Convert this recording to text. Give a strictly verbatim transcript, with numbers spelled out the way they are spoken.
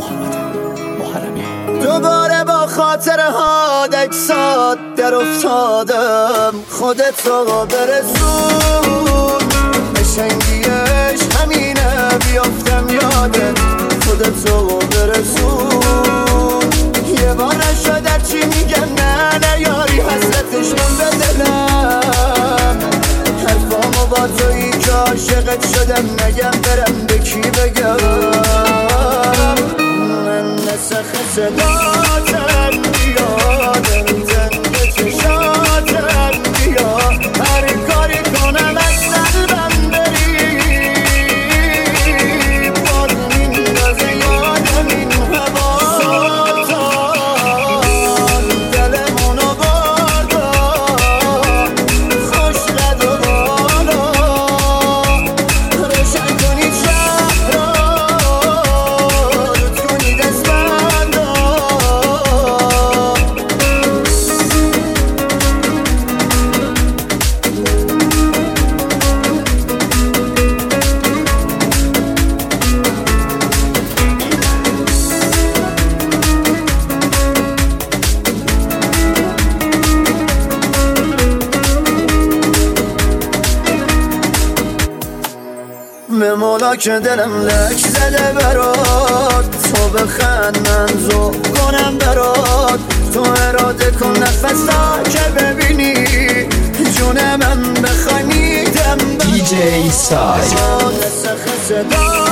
محمد محرمی. دوباره با خاطره ها دکسات در افتادم، خودتو برسون قشنگیش همینه، بیافتم یادت خودتو برسون. یه بار نشده چی میگم نه نیاری حسرتشون به دلم، حرفامو با تویی که عاشقت شدم نگم برم به کی بگم. من نسخ صداتم بیادم زنگ چشاتم بیا، هر کاری کنم از قلبم بری، باز میندازه یادم این هوا. سلطان دلمونو بردار خوش قد و بالا، روشن کنید شهر را، رود کنید اسفندا. به مولا که دلم لک زده برات، تو بخند من ذوق کنم برات، تو اراده کن نفسا که ببینی جون من بخوای میدم برات. دی جی سای نسخ صدا